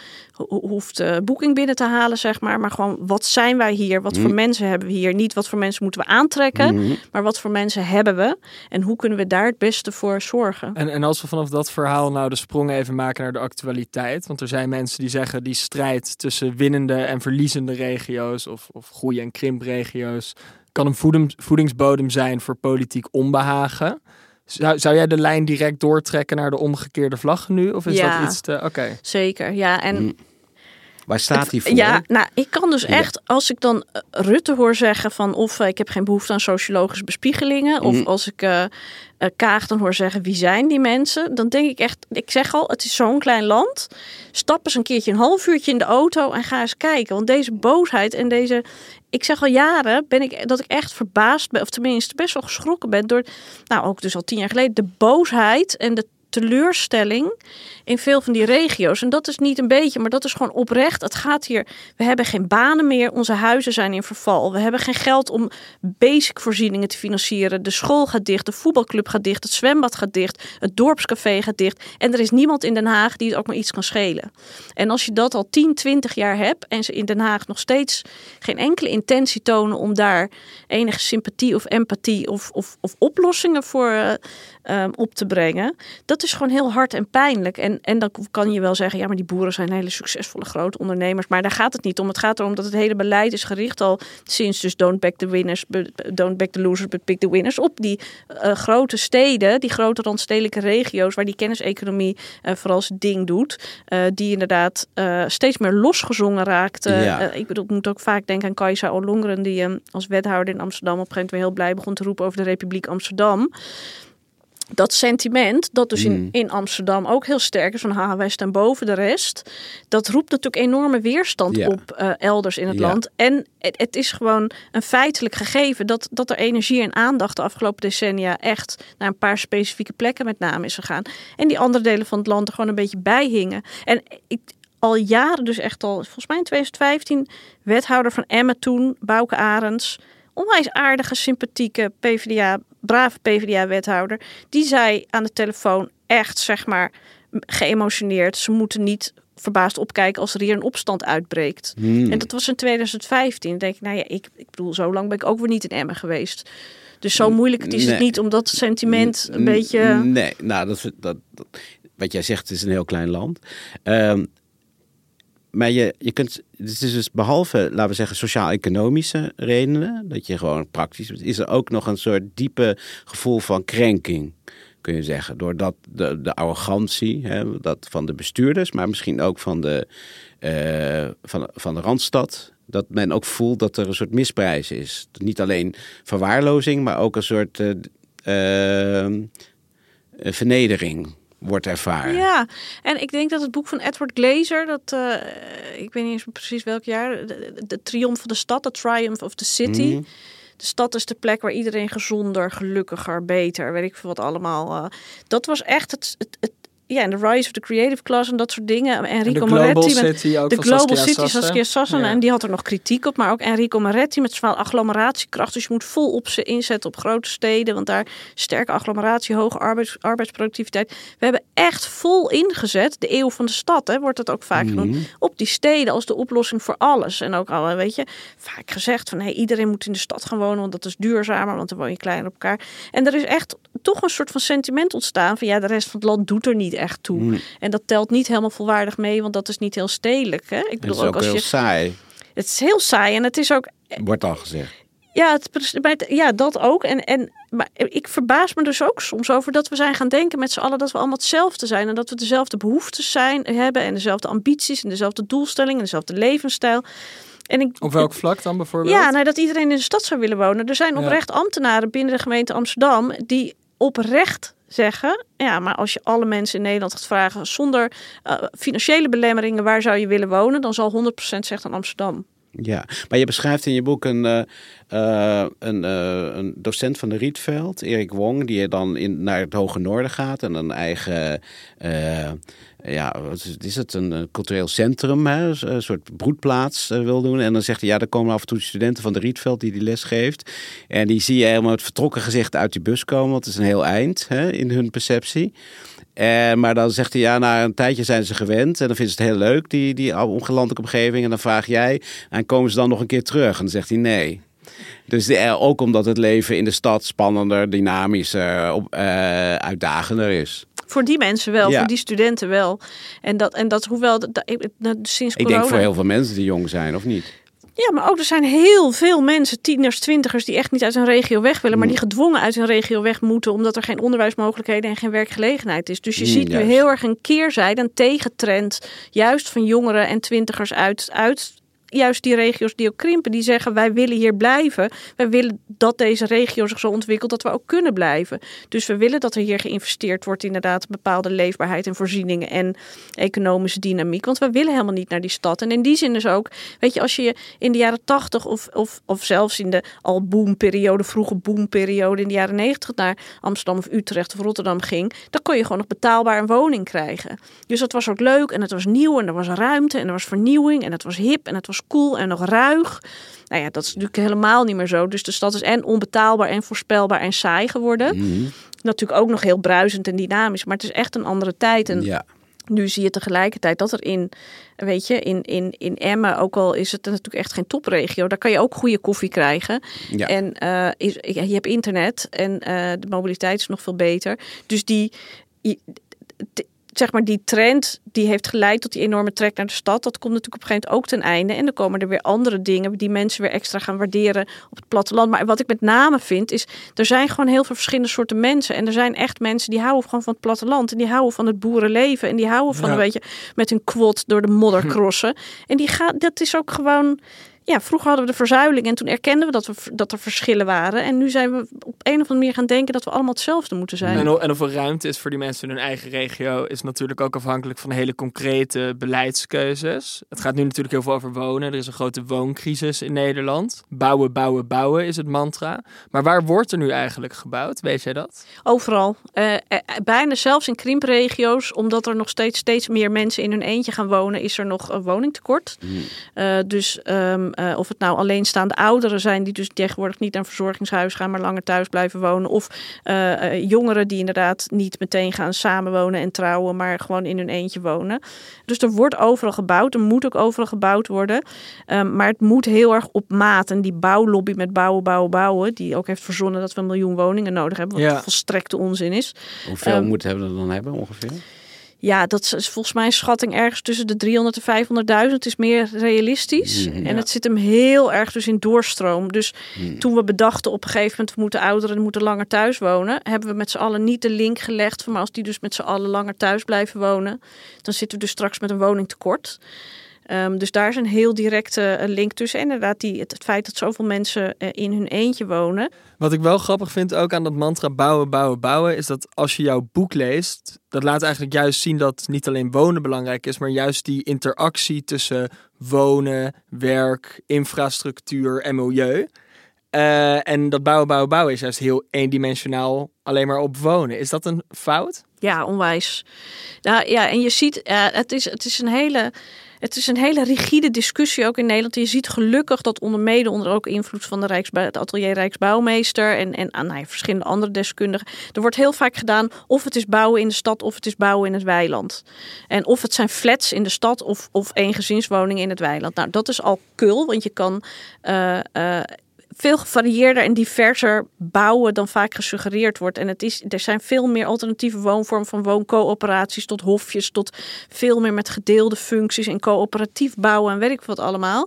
hoeft boeking binnen te halen, zeg maar. Maar gewoon, wat zijn wij hier? Wat voor mensen hebben we hier? Niet wat voor mensen moeten we aantrekken, maar wat voor mensen hebben we? En hoe kunnen we daar het beste voor zorgen? En als we vanaf dat verhaal nou de sprong even maken naar de actualiteit. Want er zijn mensen die zeggen die strijd tussen winnende en verliezende regio's of groei- en krimpregio's kan een voedingsbodem zijn voor politiek onbehagen. Zou jij de lijn direct doortrekken naar de omgekeerde vlag nu? Of is dat iets te... Oké. Zeker, ja. En waar staat hij voor? Ja, nou, ik kan dus echt, als ik dan Rutte hoor zeggen van of ik heb geen behoefte aan sociologische bespiegelingen, of als ik Kaag dan hoor zeggen wie zijn die mensen, dan denk ik echt, ik zeg al, het is zo'n klein land. Stap eens een keertje een half uurtje in de auto en ga eens kijken. Want deze boosheid en deze, ik zeg al jaren, dat ik echt verbaasd ben, of tenminste best wel geschrokken ben door, nou ook dus al 10 jaar geleden, de boosheid en de teleurstelling in veel van die regio's. En dat is niet een beetje, maar dat is gewoon oprecht. Het gaat hier, we hebben geen banen meer, onze huizen zijn in verval. We hebben geen geld om basic voorzieningen te financieren. De school gaat dicht, de voetbalclub gaat dicht, het zwembad gaat dicht, het dorpscafé gaat dicht. En er is niemand in Den Haag die het ook maar iets kan schelen. En als je dat al 10, 20 jaar hebt en ze in Den Haag nog steeds geen enkele intentie tonen om daar enige sympathie of empathie of oplossingen voor op te brengen, dat is gewoon heel hard en pijnlijk. En dan kan je wel zeggen, ja, maar die boeren zijn hele succesvolle grote ondernemers. Maar daar gaat het niet om. Het gaat erom dat het hele beleid is gericht al sinds dus don't back the losers, but pick the winners. Op die grote steden, die grote randstedelijke regio's, waar die kenniseconomie vooral zijn ding doet. Die inderdaad steeds meer losgezongen raakt. Ik bedoel, ik moet ook vaak denken aan Kajsa Ollongren, die als wethouder in Amsterdam op een gegeven moment heel blij begon te roepen over de Republiek Amsterdam. dat sentiment, dat dus in Amsterdam ook heel sterk is, van wij staan boven de rest, dat roept natuurlijk enorme weerstand op elders in het land. En het is gewoon een feitelijk gegeven dat er energie en aandacht de afgelopen decennia echt naar een paar specifieke plekken met name is gegaan. En die andere delen van het land er gewoon een beetje bij hingen. En al jaren, dus echt al, volgens mij in 2015, wethouder van Emmen toen, Bouke Arends, onwijs aardige, sympathieke brave PvdA-wethouder. Die zei aan de telefoon echt, zeg maar, geëmotioneerd. Ze moeten niet verbaasd opkijken als er hier een opstand uitbreekt. En dat was in 2015. Dan denk ik, ik bedoel, zo lang ben ik ook weer niet in Emmen geweest. Dus zo moeilijk is het niet om dat sentiment een beetje... Nee, nou, dat, wat jij zegt, het is een heel klein land. Maar je kunt, het is dus behalve, laten we zeggen, sociaal-economische redenen, dat je gewoon praktisch, is er ook nog een soort diepe gevoel van krenking, kun je zeggen. Doordat de arrogantie van de bestuurders, maar misschien ook van de Randstad, dat men ook voelt dat er een soort misprijs is. Niet alleen verwaarlozing, maar ook een soort vernedering wordt ervaren. Ja, en ik denk dat het boek van Edward Glaeser, ik weet niet eens precies welk jaar, de Triomf van de Stad, The Triumph of the City. De stad is de plek waar iedereen gezonder, gelukkiger, beter, weet ik veel wat allemaal. Dat was echt het en The Rise of the Creative Class en dat soort dingen. Enrico Moretti de Global City, Saskia Sassen. Ja. En die had er nog kritiek op. Maar ook Enrico Moretti met zwaar agglomeratiekracht. Dus je moet volop ze inzetten op grote steden. Want daar sterke agglomeratie, hoge arbeidsproductiviteit. We hebben echt vol ingezet. De eeuw van de stad, wordt het ook vaak genoemd. Op die steden als de oplossing voor alles. En ook al, vaak gezegd van iedereen moet in de stad gaan wonen. Want dat is duurzamer, want dan woon je kleiner op elkaar. En er is echt toch een soort van sentiment ontstaan van de rest van het land doet er niet echt toe. En dat telt niet helemaal volwaardig mee, want dat is niet heel stedelijk. Hè? Ik bedoel, het is ook heel saai. Het is heel saai en het is ook... Wordt al gezegd. Ja, dat ook. Maar ik verbaas me dus ook soms over dat we zijn gaan denken met z'n allen dat we allemaal hetzelfde zijn. En dat we dezelfde behoeftes hebben en dezelfde ambities en dezelfde doelstellingen en dezelfde levensstijl. Op welk vlak dan bijvoorbeeld? Ja, dat iedereen in de stad zou willen wonen. Er zijn oprecht ambtenaren binnen de gemeente Amsterdam die oprecht zeggen, maar als je alle mensen in Nederland gaat vragen zonder financiële belemmeringen, waar zou je willen wonen, dan zal 100% zeggen aan Amsterdam. Ja, maar je beschrijft in je boek een docent van de Rietveld, Erik Wong, die dan naar het Hoge Noorden gaat en een eigen, wat is het, een cultureel centrum, een soort broedplaats wil doen. En dan zegt hij, er komen af en toe studenten van de Rietveld die les geeft. En die zie je helemaal het vertrokken gezicht uit die bus komen, want het is een heel eind in hun perceptie. Maar dan zegt hij, na een tijdje zijn ze gewend. En dan vinden ze het heel leuk, die ongelandelijke omgeving. En dan vraag jij, en komen ze dan nog een keer terug? En dan zegt hij nee. Dus ook omdat het leven in de stad spannender, dynamischer, uitdagender is. Voor die mensen wel, voor die studenten wel. En dat hoewel sinds corona... Ik denk voor heel veel mensen die jong zijn, of niet? Ja, maar ook er zijn heel veel mensen, tieners, twintigers, die echt niet uit hun regio weg willen, maar die gedwongen uit hun regio weg moeten, omdat er geen onderwijsmogelijkheden en geen werkgelegenheid is. Dus je ziet nu heel erg een keerzijde, een tegentrend, juist van jongeren en twintigers uit juist die regio's die ook krimpen, die zeggen wij willen hier blijven. Wij willen dat deze regio zich zo ontwikkelt dat we ook kunnen blijven. Dus we willen dat er hier geïnvesteerd wordt inderdaad bepaalde leefbaarheid en voorzieningen en economische dynamiek. Want we willen helemaal niet naar die stad. En in die zin dus ook, als je in de jaren 80 of zelfs in de al boomperiode, vroege boomperiode in de jaren 90 naar Amsterdam of Utrecht of Rotterdam ging, dan kon je gewoon nog betaalbaar een woning krijgen. Dus dat was ook leuk en het was nieuw en er was ruimte en er was vernieuwing en het was hip en het was cool en nog ruig. Dat is natuurlijk helemaal niet meer zo. Dus de stad is en onbetaalbaar en voorspelbaar en saai geworden. Natuurlijk ook nog heel bruisend en dynamisch, maar het is echt een andere tijd. En nu zie je tegelijkertijd dat er in Emmen, ook al is het natuurlijk echt geen topregio, daar kan je ook goede koffie krijgen. Ja. En je hebt internet en de mobiliteit is nog veel beter. Dus die trend die heeft geleid tot die enorme trek naar de stad. Dat komt natuurlijk op een gegeven moment ook ten einde. En dan komen er weer andere dingen die mensen weer extra gaan waarderen op het platteland. Maar wat ik met name vind is, er zijn gewoon heel veel verschillende soorten mensen. En er zijn echt mensen die houden gewoon van het platteland. En die houden van het boerenleven. En die houden van een beetje met hun quad door de modder crossen. En dat is ook gewoon... vroeger hadden we de verzuiling en toen erkenden we dat er verschillen waren. En nu zijn we op een of andere manier gaan denken dat we allemaal hetzelfde moeten zijn. En of er ruimte is voor die mensen in hun eigen regio is natuurlijk ook afhankelijk van hele concrete beleidskeuzes. Het gaat nu natuurlijk heel veel over wonen. Er is een grote wooncrisis in Nederland. Bouwen, bouwen, bouwen is het mantra. Maar waar wordt er nu eigenlijk gebouwd? Weet jij dat? Overal. Bijna zelfs in krimpregio's, omdat er nog steeds meer mensen in hun eentje gaan wonen, is er nog een woningtekort. Dus of het nou alleenstaande ouderen zijn die dus tegenwoordig niet naar een verzorgingshuis gaan, maar langer thuis blijven wonen. Of jongeren die inderdaad niet meteen gaan samenwonen en trouwen, maar gewoon in hun eentje wonen. Dus er wordt overal gebouwd. Er moet ook overal gebouwd worden. Maar het moet heel erg op maat. En die bouwlobby met bouwen, die ook heeft verzonnen dat we 1 miljoen woningen nodig hebben, wat volstrekte onzin is. Hoeveel moeten we er dan hebben ongeveer? Ja, dat is volgens mij een schatting ergens tussen de 300 en 500.000. Het is meer realistisch. En het zit hem heel erg dus in doorstroom. Dus toen we bedachten op een gegeven moment, we moeten ouderen moeten langer thuis wonen, hebben we met z'n allen niet de link gelegd van, maar als die dus met z'n allen langer thuis blijven wonen, dan zitten we dus straks met een woningtekort. Dus daar is een heel directe link tussen. En inderdaad, het feit dat zoveel mensen in hun eentje wonen. Wat ik wel grappig vind ook aan dat mantra bouwen, bouwen, bouwen, is dat als je jouw boek leest, dat laat eigenlijk juist zien dat niet alleen wonen belangrijk is, maar juist die interactie tussen wonen, werk, infrastructuur en milieu. En dat bouwen, bouwen, bouwen is juist heel eendimensionaal alleen maar op wonen. Is dat een fout? Ja, onwijs. Nou, ja, en je ziet, het is een hele rigide discussie ook in Nederland. Je ziet gelukkig dat onder ook invloed van het atelier Rijksbouwmeester en verschillende andere deskundigen. Er wordt heel vaak gedaan of het is bouwen in de stad of het is bouwen in het weiland. En of het zijn flats in de stad of eengezinswoningen in het weiland. Nou, dat is al kul, want je kan veel gevarieerder en diverser bouwen dan vaak gesuggereerd wordt. En er zijn veel meer alternatieve woonvormen, van wooncoöperaties tot hofjes, tot veel meer met gedeelde functies en coöperatief bouwen en weet ik wat allemaal.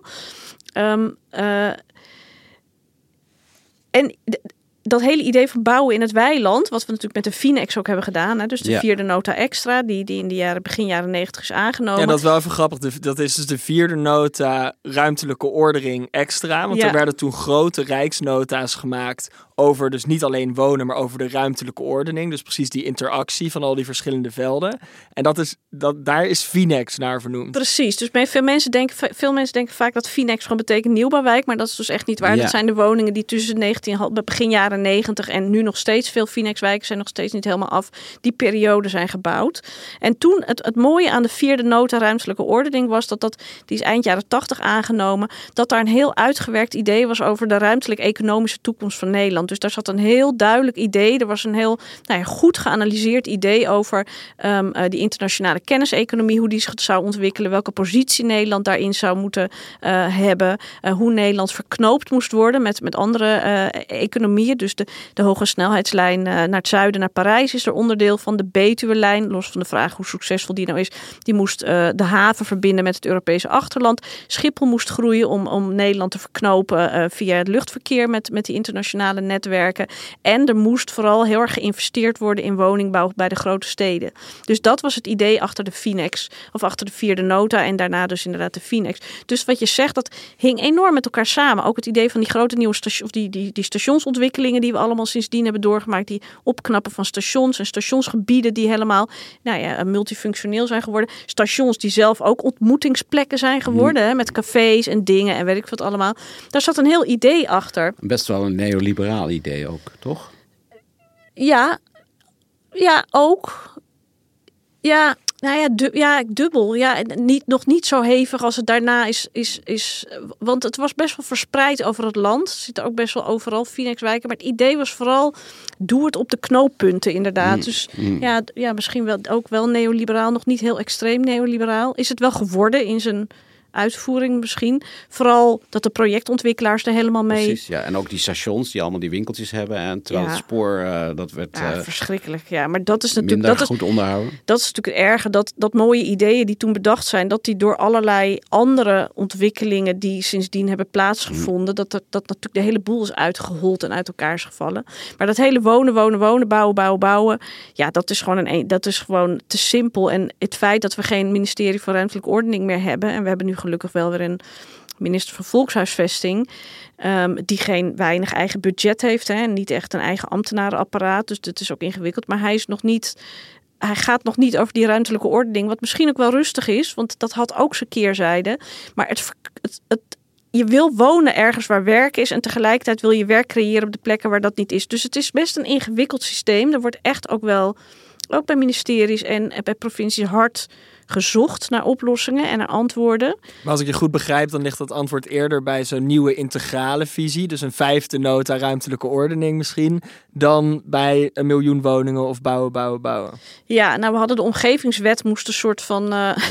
Dat hele idee van bouwen in het weiland, wat we natuurlijk met de Finex ook hebben gedaan. Hè, dus de 4e nota extra, die in de begin jaren 90 is aangenomen. Ja, dat is wel even grappig. Dat is dus de 4e nota ruimtelijke ordening extra. Want er werden toen grote rijksnota's gemaakt over dus niet alleen wonen, maar over de ruimtelijke ordening. Dus precies die interactie van al die verschillende velden. En daar is Finex naar vernoemd. Precies. Dus veel mensen denken vaak dat Finex gewoon betekent nieuwbouwwijk. Maar dat is dus echt niet waar. Ja. Dat zijn de woningen die tussen begin jaren 90 en nu nog steeds veel Finex-wijken zijn nog steeds niet helemaal af. Die periode zijn gebouwd. En toen, het mooie aan de 4e nota ruimtelijke ordening was die is eind jaren 80 aangenomen, dat daar een heel uitgewerkt idee was over de ruimtelijk-economische toekomst van Nederland. Dus daar zat een heel duidelijk idee. Er was een heel goed geanalyseerd idee over die internationale kenniseconomie, hoe die zich zou ontwikkelen, welke positie Nederland daarin zou moeten hebben, hoe Nederland verknoopt moest worden met andere economieën. Dus de hoge snelheidslijn naar het zuiden, naar Parijs, is er onderdeel van. De Betuwe-lijn, los van de vraag hoe succesvol die nou is, die moest de haven verbinden met het Europese achterland. Schiphol moest groeien om Nederland te verknopen via het luchtverkeer met die internationale netwerken. En er moest vooral heel erg geïnvesteerd worden in woningbouw bij de grote steden. Dus dat was het idee achter de Finex, of achter de 4e nota en daarna dus inderdaad de Finex. Dus wat je zegt, dat hing enorm met elkaar samen. Ook het idee van die grote nieuwe die stationsontwikkelingen die we allemaal sindsdien hebben doorgemaakt, die opknappen van stations en stationsgebieden die helemaal multifunctioneel zijn geworden. Stations die zelf ook ontmoetingsplekken zijn geworden, hè, met cafés en dingen en weet ik wat allemaal. Daar zat een heel idee achter. Best wel een neoliberaal idee ook, toch? Ja, ook. Ja, dubbel. Ja, nog niet zo hevig als het daarna is. Want het was best wel verspreid over het land. Er zitten ook best wel overal Finex-wijken. Maar het idee was vooral, doe het op de knooppunten inderdaad. Dus ja, misschien wel ook wel neoliberaal. Nog niet heel extreem neoliberaal. Is het wel geworden in zijn uitvoering misschien. Vooral dat de projectontwikkelaars er helemaal mee. Precies, ja. En ook die stations die allemaal die winkeltjes hebben. En terwijl het spoor, dat werd verschrikkelijk. Ja, maar dat is natuurlijk minder goed onderhouden. Dat is natuurlijk het erge. Dat mooie ideeën die toen bedacht zijn, dat die door allerlei andere ontwikkelingen die sindsdien hebben plaatsgevonden, dat natuurlijk de hele boel is uitgehold en uit elkaar is gevallen. Maar dat hele wonen, bouwen. Ja, dat is gewoon te simpel. En het feit dat we geen ministerie van Ruimtelijke Ordening meer hebben, en we hebben nu gelukkig wel weer een minister van Volkshuisvesting, die weinig eigen budget heeft, hè, en niet echt een eigen ambtenarenapparaat. Dus dat is ook ingewikkeld. Maar hij gaat nog niet over die ruimtelijke ordening, wat misschien ook wel rustig is, want dat had ook zijn keerzijde. Maar je wil wonen ergens waar werk is en tegelijkertijd wil je werk creëren op de plekken waar dat niet is. Dus het is best een ingewikkeld systeem. Er wordt echt ook bij ministeries en bij provincies hard gezocht naar oplossingen en naar antwoorden. Maar als ik je goed begrijp, dan ligt dat antwoord eerder bij zo'n nieuwe integrale visie. Dus een 5e nota ruimtelijke ordening misschien, dan bij 1 miljoen woningen of bouwen. Ja, nou we hadden de omgevingswet, moest een soort van...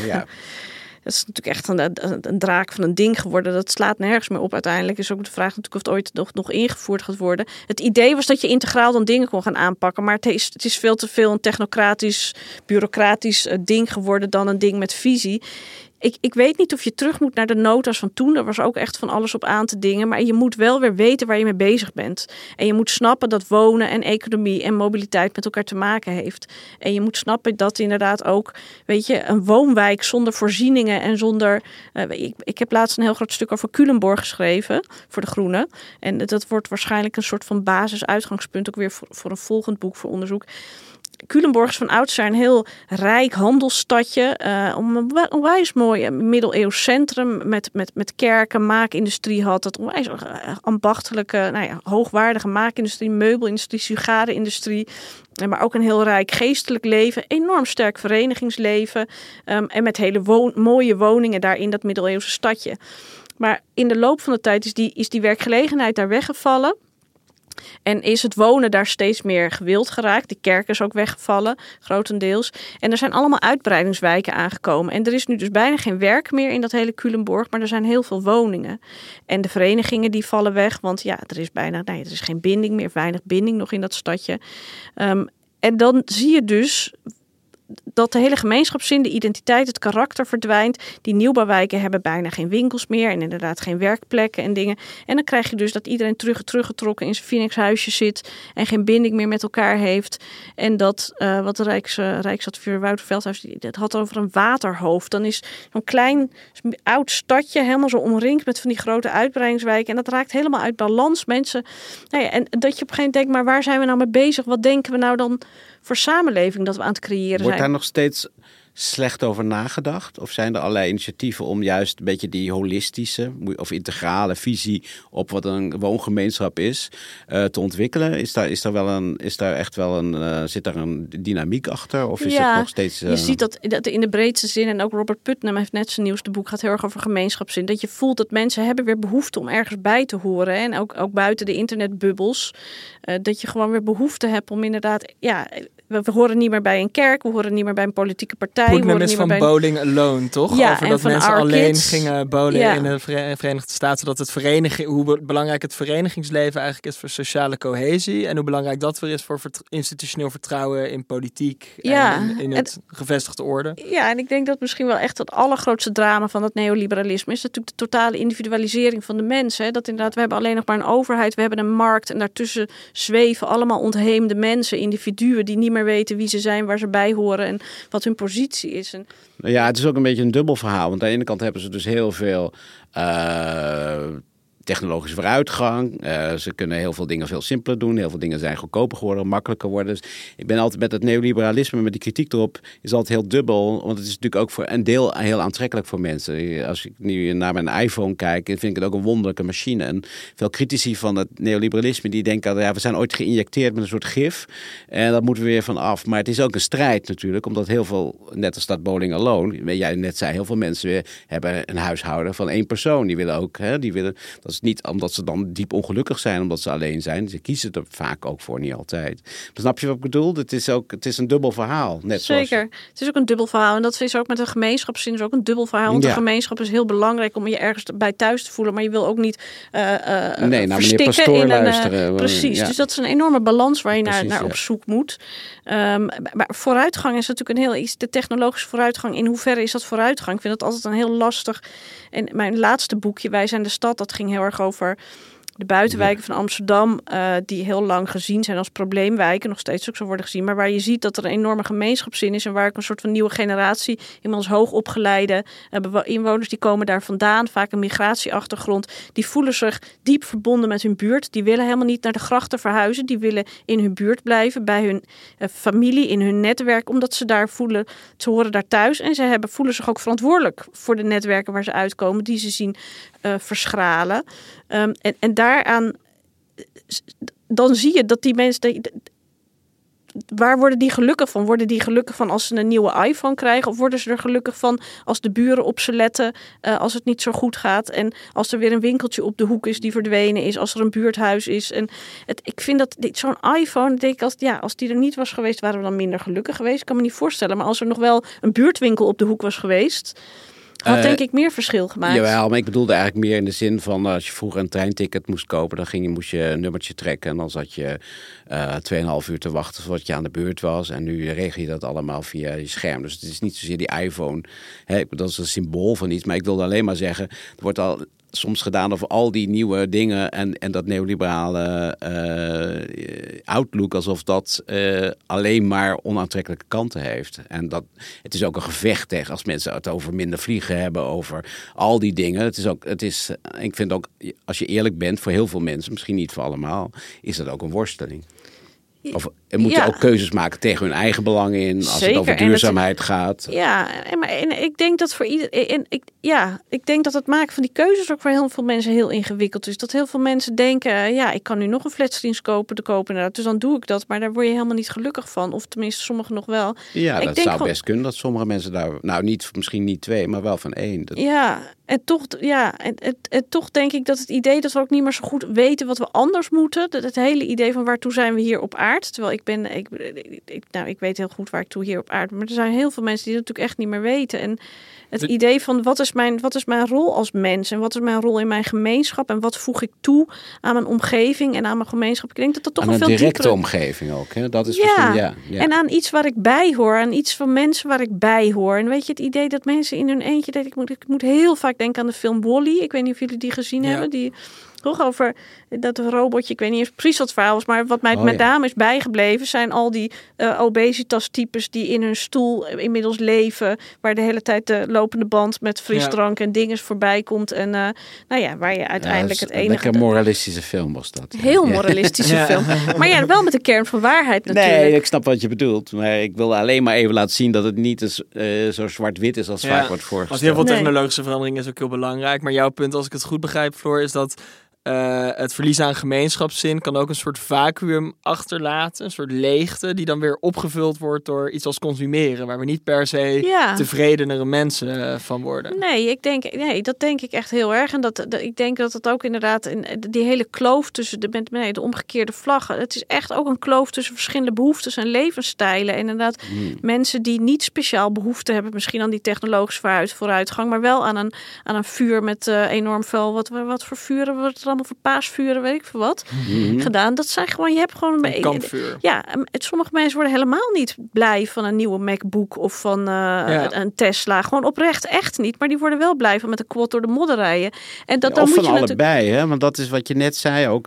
Dat is natuurlijk echt een draak van een ding geworden. Dat slaat nergens meer op uiteindelijk. Is ook de vraag natuurlijk of het ooit nog ingevoerd gaat worden. Het idee was dat je integraal dan dingen kon gaan aanpakken. Maar het is veel te veel een technocratisch, bureaucratisch ding geworden dan een ding met visie. Ik weet niet of je terug moet naar de nota's van toen. Er was ook echt van alles op aan te dingen. Maar je moet wel weer weten waar je mee bezig bent. En je moet snappen dat wonen en economie en mobiliteit met elkaar te maken heeft. En je moet snappen dat inderdaad ook, weet je, een woonwijk zonder voorzieningen en zonder... Ik heb laatst een heel groot stuk over Culemborg geschreven voor De Groene. En dat wordt waarschijnlijk een soort van basisuitgangspunt ook weer voor een volgend boek voor onderzoek. Culemborg is van oudsher een heel rijk handelsstadje. Een onwijs mooi middeleeuws centrum met kerken, maakindustrie had het. Onwijs ambachtelijke, hoogwaardige maakindustrie, meubelindustrie, sigarenindustrie. Maar ook een heel rijk geestelijk leven. Enorm sterk verenigingsleven. En met hele mooie woningen daar in dat middeleeuwse stadje. Maar in de loop van de tijd is die werkgelegenheid daar weggevallen. En is het wonen daar steeds meer gewild geraakt. De kerk is ook weggevallen, grotendeels. En er zijn allemaal uitbreidingswijken aangekomen. En er is nu dus bijna geen werk meer in dat hele Culemborg. Maar er zijn heel veel woningen. En de verenigingen die vallen weg. Want ja, er is geen binding meer. Weinig binding nog in dat stadje. En dan zie je dus dat de hele gemeenschapszin, de identiteit, het karakter verdwijnt. Die nieuwbouwwijken hebben bijna geen winkels meer en inderdaad geen werkplekken en dingen. En dan krijg je dus dat iedereen teruggetrokken in zijn Phoenixhuisje zit en geen binding meer met elkaar heeft. En dat, wat de Rijksadviseur Wouter Veldhuis, dat had over een waterhoofd. Dan is zo'n klein oud stadje helemaal zo omringd met van die grote uitbreidingswijken. En dat raakt helemaal uit balans. Mensen, en dat je op een gegeven moment denkt, maar waar zijn we nou mee bezig? Wat denken we nou dan voor samenleving dat we aan het creëren zijn? Wordt daar nog steeds slecht over nagedacht? Of zijn er allerlei initiatieven om juist een beetje die holistische of integrale visie op wat een woongemeenschap is te ontwikkelen? Zit daar een dynamiek achter? Of is het nog steeds... Je ziet dat in de breedste zin, en ook Robert Putnam heeft net zijn nieuwste boek, gaat heel erg over gemeenschapszin. Dat je voelt dat mensen hebben weer behoefte om ergens bij te horen. En ook buiten de internetbubbels. Dat je gewoon weer behoefte hebt om inderdaad... We horen niet meer bij een kerk, we horen niet meer bij een politieke partij. Putnam is van bowling alone, toch? Ja, over dat mensen alleen gingen bowlen in de Verenigde Staten. Dat hoe belangrijk het verenigingsleven eigenlijk is voor sociale cohesie. En hoe belangrijk dat weer is voor institutioneel vertrouwen in politiek. En in het gevestigde orde. Ja, en ik denk dat misschien wel echt het allergrootste drama van het neoliberalisme is natuurlijk de totale individualisering van de mensen. Dat inderdaad, we hebben alleen nog maar een overheid, we hebben een markt en daartussen zweven allemaal ontheemde mensen, individuen die niet meer weten wie ze zijn, waar ze bij horen en wat hun positie is. Ja, het is ook een beetje een dubbel verhaal. Want aan de ene kant hebben ze dus heel veel technologische vooruitgang. Ze kunnen heel veel dingen veel simpeler doen. Heel veel dingen zijn goedkoper geworden, makkelijker worden. Dus ik ben altijd met het neoliberalisme, met die kritiek erop, is altijd heel dubbel. Want het is natuurlijk ook voor een deel heel aantrekkelijk voor mensen. Als ik nu naar mijn iPhone kijk, vind ik het ook een wonderlijke machine. En veel critici van het neoliberalisme, die denken, we zijn ooit geïnjecteerd met een soort gif. En dat moeten we weer van af. Maar het is ook een strijd natuurlijk, omdat heel veel, net als dat bowling alone, jij net zei, heel veel mensen weer hebben een huishouden van 1 persoon. Die willen ook, dat is niet omdat ze dan diep ongelukkig zijn, omdat ze alleen zijn. Ze kiezen er vaak ook voor, niet altijd. Maar snap je wat ik bedoel? Het is een dubbel verhaal. Zeker. Het is ook een dubbel verhaal. En dat is ook met een gemeenschapszin is ook een dubbel verhaal. Want een gemeenschap is heel belangrijk om je ergens bij thuis te voelen. Maar je wil ook niet naar meneer Pastoor luisteren. Precies. Ja. Dus dat is een enorme balans waar je naar op zoek moet. Maar vooruitgang is natuurlijk een heel iets. De technologische vooruitgang, in hoeverre is dat vooruitgang? Ik vind dat altijd een heel lastig. En mijn laatste boekje, Wij zijn de stad, dat ging heel erg over de buitenwijken van Amsterdam, die heel lang gezien zijn als probleemwijken, nog steeds ook zo worden gezien, maar waar je ziet dat er een enorme gemeenschapszin is en waar ook een soort van nieuwe generatie, inmiddels hoogopgeleide inwoners, die komen daar vandaan, vaak een migratieachtergrond, die voelen zich diep verbonden met hun buurt, die willen helemaal niet naar de grachten verhuizen, die willen in hun buurt blijven, bij hun familie, in hun netwerk, omdat ze daar voelen, ze horen daar thuis en ze voelen zich ook verantwoordelijk voor de netwerken waar ze uitkomen, die ze zien verschralen. En daaraan, dan zie je dat die mensen, waar worden die gelukkig van? Worden die gelukkig van als ze een nieuwe iPhone krijgen? Of worden ze er gelukkig van als de buren op ze letten, als het niet zo goed gaat? En als er weer een winkeltje op de hoek is die verdwenen is, als er een buurthuis is. En ik vind dat zo'n iPhone, denk ik, als die er niet was geweest, waren we dan minder gelukkig geweest. Ik kan me niet voorstellen. Maar als er nog wel een buurtwinkel op de hoek was geweest, had denk ik meer verschil gemaakt. Jawel, maar ik bedoelde eigenlijk meer in de zin van als je vroeger een treinticket moest kopen, dan moest je een nummertje trekken en dan zat je 2,5 uur te wachten voordat je aan de beurt was. En nu regel je dat allemaal via je scherm. Dus het is niet zozeer die iPhone. Dat is een symbool van iets. Maar ik wilde alleen maar zeggen, er wordt al soms gedaan over al die nieuwe dingen en dat neoliberale outlook, alsof dat alleen maar onaantrekkelijke kanten heeft. En het is ook een gevecht tegen als mensen het over minder vliegen hebben, over al die dingen. Ik vind ook, als je eerlijk bent, voor heel veel mensen, misschien niet voor allemaal, is dat ook een worsteling. Of moet je ook keuzes maken tegen hun eigen belangen in, als het over duurzaamheid gaat. Ja, en ik denk dat voor iedereen. Ik denk dat het maken van die keuzes ook voor heel veel mensen heel ingewikkeld is. Dat heel veel mensen denken, ik kan nu nog een flatscreen kopen. Dus dan doe ik dat, maar daar word je helemaal niet gelukkig van. Of tenminste, sommigen nog wel. Ja, dat zou best kunnen dat sommige mensen daar, misschien niet 2, maar wel van 1. Ja, en toch denk ik dat het idee dat we ook niet meer zo goed weten wat we anders moeten. Het hele idee van waartoe zijn we hier op aarde. Terwijl ik weet heel goed waar ik toe hier op aarde. Maar er zijn heel veel mensen die dat natuurlijk echt niet meer weten. En het idee van wat is mijn rol als mens? En wat is mijn rol in mijn gemeenschap? En wat voeg ik toe aan mijn omgeving en aan mijn gemeenschap? Ik denk dat dat toch een veel directe diepere omgeving ook. Hè? Dat is en aan iets waar ik bij hoor. Aan iets van mensen waar ik bij hoor. En weet je, het idee dat mensen in hun eentje... Ik moet heel vaak denken aan de film Wall-E. Ik weet niet of jullie die gezien hebben. Die toch over dat robotje. Ik weet niet eens precies wat het verhaal was. Maar wat mij met name is bijgebleven zijn al die obesitas-types die in hun stoel inmiddels leven. Waar de hele tijd de lopende band met frisdrank en dingen voorbij komt. En waar je uiteindelijk het enige... Lekker moralistische film was dat. Heel moralistische film. Maar wel met de kern van waarheid natuurlijk. Nee, ik snap wat je bedoelt. Maar ik wil alleen maar even laten zien dat het niet zo zwart-wit is als vaak wordt voorgesteld. Want heel veel technologische verandering is ook heel belangrijk. Maar jouw punt, als ik het goed begrijp, Floor, is dat het verlies aan gemeenschapszin kan ook een soort vacuüm achterlaten. Een soort leegte die dan weer opgevuld wordt door iets als consumeren. Waar we niet per se tevredenere mensen van worden. Nee, dat denk ik echt heel erg. En ik denk dat het ook inderdaad die hele kloof tussen de omgekeerde vlaggen. Het is echt ook een kloof tussen verschillende behoeftes en levensstijlen. En inderdaad mensen die niet speciaal behoefte hebben. Misschien aan die technologische vooruitgang. Maar wel aan een vuur met enorm veel. Wat voor vuren wordt er allemaal voor paasvuren, weet ik veel wat, gedaan. Dat zijn gewoon, je hebt gewoon een kampvuur. Ja, sommige mensen worden helemaal niet blij van een nieuwe MacBook of van een Tesla. Gewoon oprecht echt niet. Maar die worden wel blij van met een quad door de modder rijden. En dan of moet van je allebei, hè? Want dat is wat je net zei ook.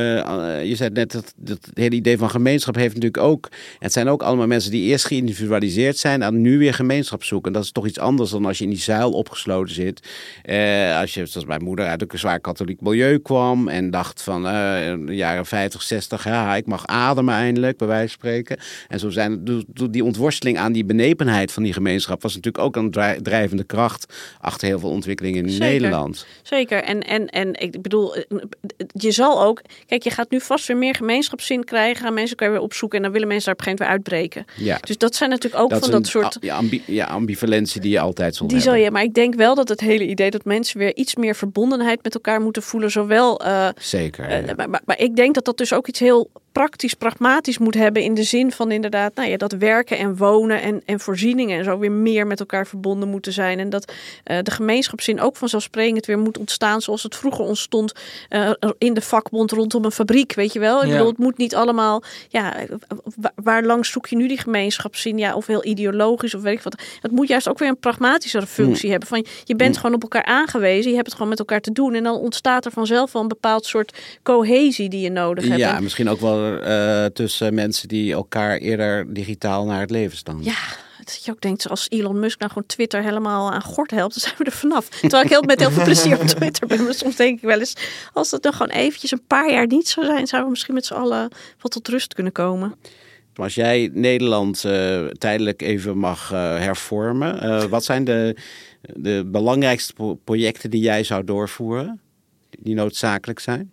Je zei net dat hele idee van gemeenschap heeft natuurlijk ook... Het zijn ook allemaal mensen die eerst geïndividualiseerd zijn... en nu weer gemeenschap zoeken. En dat is toch iets anders dan als je in die zuil opgesloten zit. Als je, zoals mijn moeder, uit een zwaar katholiek milieu kwam... en dacht van de jaren 50, 60... ik mag ademen eindelijk, bij wijze van spreken. En zo zijn die ontworsteling aan die benepenheid van die gemeenschap... was natuurlijk ook een drijvende kracht... achter heel veel ontwikkelingen in Nederland. Zeker. En ik bedoel, je zal ook... Kijk, je gaat nu vast weer meer gemeenschapszin krijgen. Gaan mensen weer opzoeken en dan willen mensen daar op een gegeven moment weer uitbreken. Ja. Dus dat zijn natuurlijk ook dat soort... ambivalentie die je altijd zult hebben. Zal je, maar ik denk wel dat het hele idee dat mensen weer iets meer verbondenheid met elkaar moeten voelen. Zowel... Zeker. Maar ik denk dat dat dus ook iets heel praktisch, pragmatisch moet hebben in de zin van inderdaad, dat werken en wonen en voorzieningen en zo weer meer met elkaar verbonden moeten zijn. En dat de gemeenschapszin ook vanzelfsprekend weer moet ontstaan zoals het vroeger ontstond in de vakbond rondom een fabriek, weet je wel. Ik bedoel, het moet niet allemaal, waar langs zoek je nu die gemeenschapszin? Ja, of heel ideologisch of weet ik wat. Het moet juist ook weer een pragmatischere functie hebben. Van, je bent gewoon op elkaar aangewezen, je hebt het gewoon met elkaar te doen en dan ontstaat er vanzelf wel een bepaald soort cohesie die je nodig hebt. Ja, misschien ook wel tussen mensen die elkaar eerder digitaal naar het leven staan. Ja, dat je ook denkt, als Elon Musk nou gewoon Twitter helemaal aan gort helpt, dan zijn we er vanaf. Terwijl ik met heel veel plezier op Twitter ben. Maar soms denk ik wel eens, als het dan gewoon eventjes een paar jaar niet zou zijn, zouden we misschien met z'n allen wat tot rust kunnen komen. Als jij Nederland tijdelijk even mag hervormen, wat zijn de belangrijkste projecten die jij zou doorvoeren, die noodzakelijk zijn?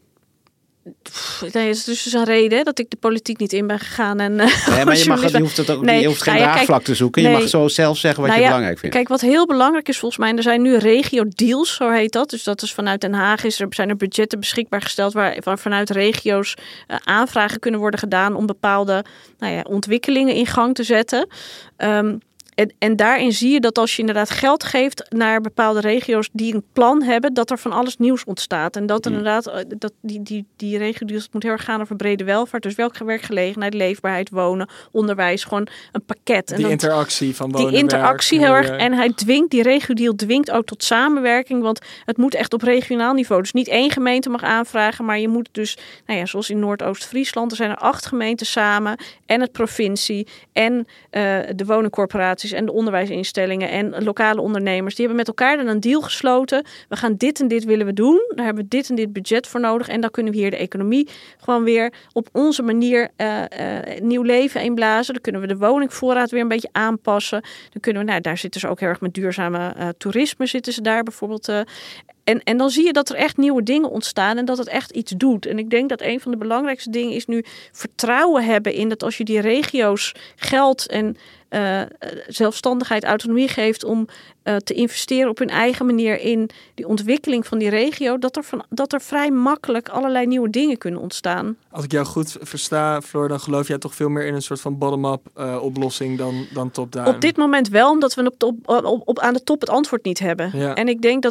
Nee, het is dus een reden dat ik de politiek niet in ben gegaan. En, maar je hoeft het ook niet, je hoeft geen draagvlak te zoeken. Je mag zo zelf zeggen wat je belangrijk vindt. Kijk, wat heel belangrijk is volgens mij, er zijn nu regio-deals, zo heet dat. Dus dat is vanuit Den Haag zijn er budgetten beschikbaar gesteld waar vanuit regio's aanvragen kunnen worden gedaan om bepaalde ontwikkelingen in gang te zetten. En daarin zie je dat als je inderdaad geld geeft naar bepaalde regio's die een plan hebben, dat er van alles nieuws ontstaat. En dat er inderdaad, die regio moet heel erg gaan over brede welvaart. Dus welke werkgelegenheid, leefbaarheid, wonen, onderwijs, gewoon een pakket. En die interactie van wonen, die interactie werk, heel erg. En die regio-deal dwingt ook tot samenwerking, want het moet echt op regionaal niveau. Dus niet één gemeente mag aanvragen, maar je moet dus, zoals in Noordoost-Friesland, er zijn er 8 gemeenten samen en het provincie en de woningcorporaties en de onderwijsinstellingen en lokale ondernemers. Die hebben met elkaar dan een deal gesloten. We gaan dit en dit willen we doen. Daar hebben we dit en dit budget voor nodig. En dan kunnen we hier de economie gewoon weer op onze manier nieuw leven inblazen. Dan kunnen we de woningvoorraad weer een beetje aanpassen. Dan kunnen we, daar zitten ze ook heel erg met duurzame toerisme zitten ze daar bijvoorbeeld. En dan zie je dat er echt nieuwe dingen ontstaan en dat het echt iets doet. En ik denk dat een van de belangrijkste dingen is nu vertrouwen hebben in dat als je die regio's geld en zelfstandigheid, autonomie geeft om te investeren op hun eigen manier in die ontwikkeling van die regio, dat er vrij makkelijk allerlei nieuwe dingen kunnen ontstaan. Als ik jou goed versta, Floor, dan geloof jij toch veel meer in een soort van bottom-up oplossing dan top-down? Op dit moment wel, omdat we aan de top het antwoord niet hebben. Ja. En ik denk dat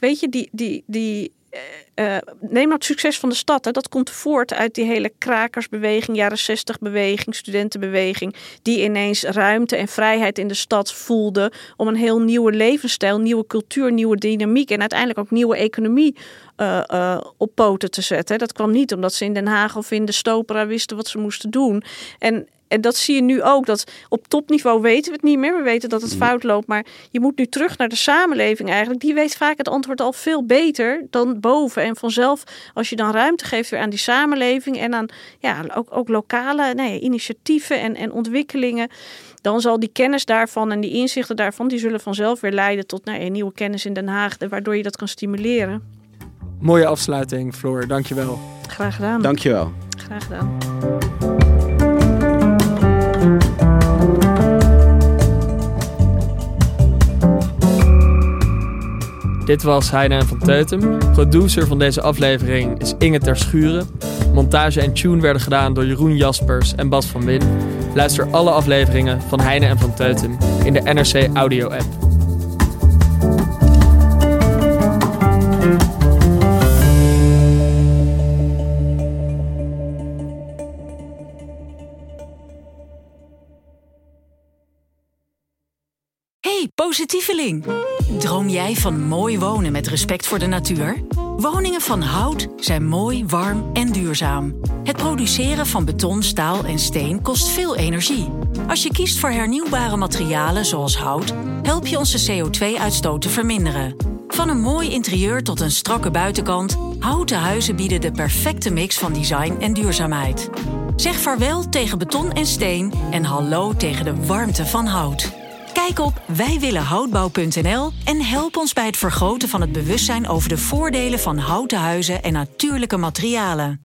neem nou het succes van de stad. Hè. Dat komt voort uit die hele krakersbeweging, jaren 60 beweging, studentenbeweging, die ineens ruimte en vrijheid in de stad voelde om een heel nieuwe levensstijl, nieuwe cultuur, nieuwe dynamiek en uiteindelijk ook nieuwe economie op poten te zetten. Dat kwam niet omdat ze in Den Haag of in de Stopera wisten wat ze moesten doen. En dat zie je nu ook, dat op topniveau weten we het niet meer. We weten dat het fout loopt, maar je moet nu terug naar de samenleving eigenlijk. Die weet vaak het antwoord al veel beter dan boven. En vanzelf, als je dan ruimte geeft weer aan die samenleving en aan ook lokale initiatieven en ontwikkelingen, dan zal die kennis daarvan en die inzichten daarvan, die zullen vanzelf weer leiden tot nieuwe kennis in Den Haag, waardoor je dat kan stimuleren. Mooie afsluiting, Floor. Dankjewel. Graag gedaan. Dankjewel. Graag gedaan. Dit was Heine en van Teutem. Producer van deze aflevering is Inge Terschuren. Montage en tune werden gedaan door Jeroen Jaspers en Bas van Win. Luister alle afleveringen van Heine en van Teutem in de NRC Audio app. Hey, positieveling! Droom jij van mooi wonen met respect voor de natuur? Woningen van hout zijn mooi, warm en duurzaam. Het produceren van beton, staal en steen kost veel energie. Als je kiest voor hernieuwbare materialen zoals hout, help je onze CO2-uitstoot te verminderen. Van een mooi interieur tot een strakke buitenkant, houten huizen bieden de perfecte mix van design en duurzaamheid. Zeg vaarwel tegen beton en steen en hallo tegen de warmte van hout. Kijk op wijwillenhoutbouw.nl en help ons bij het vergroten van het bewustzijn over de voordelen van houten huizen en natuurlijke materialen.